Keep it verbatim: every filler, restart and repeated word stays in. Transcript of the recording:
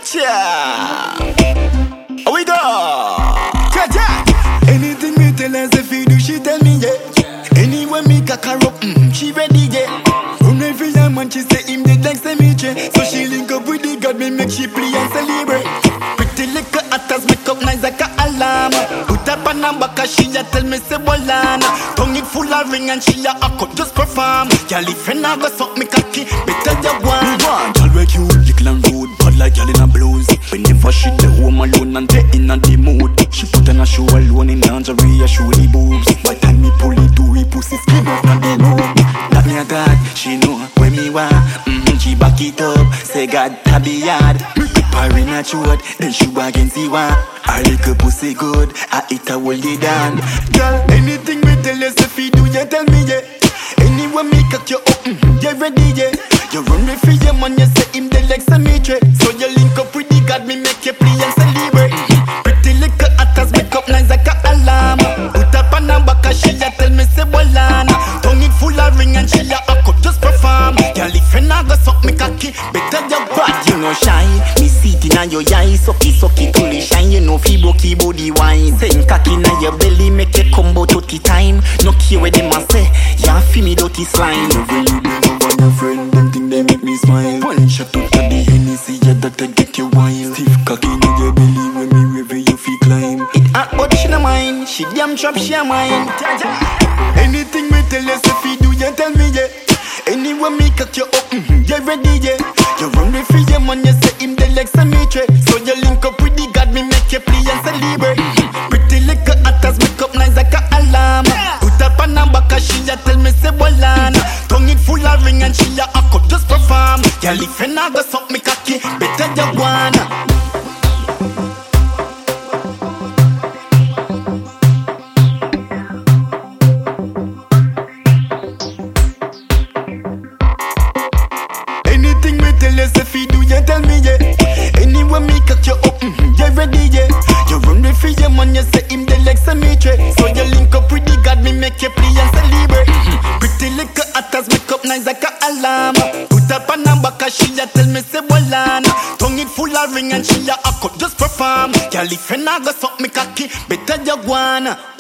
Cha. Here we go. Cha cha. Anything me tell her if you do, she tell me yeah. Anyway me cock her up, mm, she ready yeah. Run every time when she say him dead like cemetery. So she link up with the God, me make she play and celebrate. Pretty little actors make up nice like a alarm. Put up a number cause she a tell me say bolana. Tongue it full of ring and she a could just perform. Y'all if you not go suck me cocky, better you want. Y'all wake you, little and rude, but like y'all in a blues. Whenever she the home alone and they in a the mood. She put on a show alone in lingerie, a show the boobs. By time me pull it to it, pussy skin off on the room. That me a God, she know where me want. Mm-hmm, she back it up, say God tabby yard. Her in a throat, then she against the one. Her little pussy good, I eat her hold it down. Girl, anything me tell you, if you do, you tell me yeah. Anyway me cock you up, mm-hmm, you ready yeah. You run me for your man, you say him the like cemetery. So you link up with the God, me make you play and celebrate. Mm-hmm. Pretty little actors make up nice like a alarm. Put up a number cause she a tell me say bolana. Tongue it full of ring and she a could just perform. Girl, if you not go suck me cocky, better you bad. You know shy, me see it in your eye. Sucky sucky fully shine. You know fi broke body wine. Send cocky in your belly, make it combo thirty time. No care where them a say, ya fi me dirty slime. Never you bring over your friend, them think they make me smile. One shot out of the Hennessy, yeah that I get you wild. Stiff cocky in your belly, when me river you fi climb. It hot but she no mind, she damn chop she a mind. Anything me tell you, if you do, you tell me yeah. Anyway me cock you up, mm-hmm, you ready yeah. You run me for your man, you say him the like cemetery. So you link up with the God, me make you play and celebrate. Mm-hmm. Pretty little actors make up nice like a alarm. Put up a number cause she a tell me say bolana. Tongue it full of ring and she a could just perform. Y'all if you not go suck me cocky, better you wanna. Anything me tell you, if you do, you tell me yeah. Anyway me cock you up, mm-hmm, you ready yeah. You run me for your man, you say him the like cemetery. So you link up with the God, me make you play and celebrate. Mm-hmm. Pretty little actors make up nice like a alarm. Put up a number cause she a tell me say bolana. Tongue it full of ring and she a could just perform. Girl if you not go suck me cocky, better you wanna.